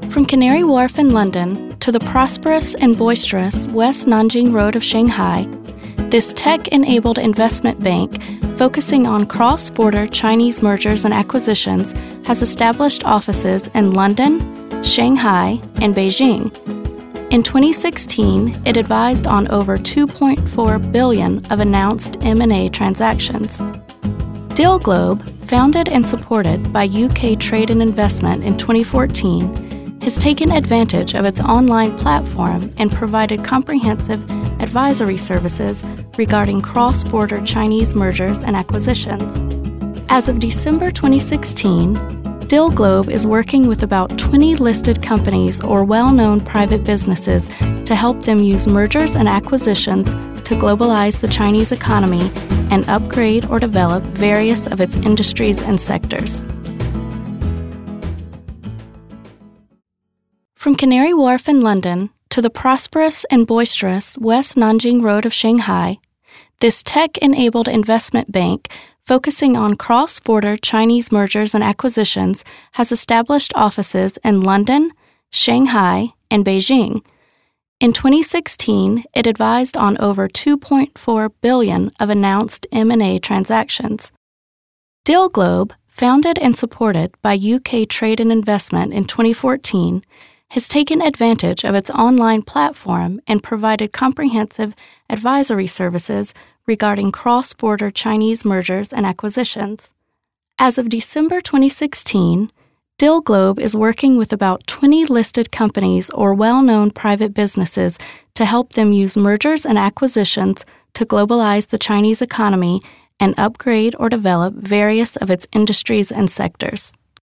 From Canary Wharf in London to the prosperous and boisterous West Nanjing Road of Shanghai, this tech-enabled investment bank focusing on cross-border Chinese mergers and acquisitions has established offices in London, Shanghai, and Beijing. In 2016, it advised on over $2.4 billion of announced M&A transactions. DealGlobe, founded and supported by UK Trade and Investment in 2014, has taken advantage of its online platform and provided comprehensive advisory services regarding cross-border Chinese mergers and acquisitions. As of December 2016, DealGlobe is working with about 20 listed companies or well-known private businesses to help them use mergers and acquisitions to globalize the Chinese economy and upgrade or develop various of its industries and sectors. From Canary Wharf in London to the prosperous and boisterous West Nanjing Road of Shanghai, this tech-enabled investment bank focusing on cross-border Chinese mergers and acquisitions has established offices in London, Shanghai, and Beijing. In 2016, it advised on over $2.4 billion of announced M&A transactions. DealGlobe, founded and supported by UK Trade and Investment in 2014, has taken advantage of its online platform and provided comprehensive advisory services regarding cross-border Chinese mergers and acquisitions. As of December 2016, DealGlobe is working with about 20 listed companies or well-known private businesses to help them use mergers and acquisitions to globalize the Chinese economy and upgrade or develop various of its industries and sectors.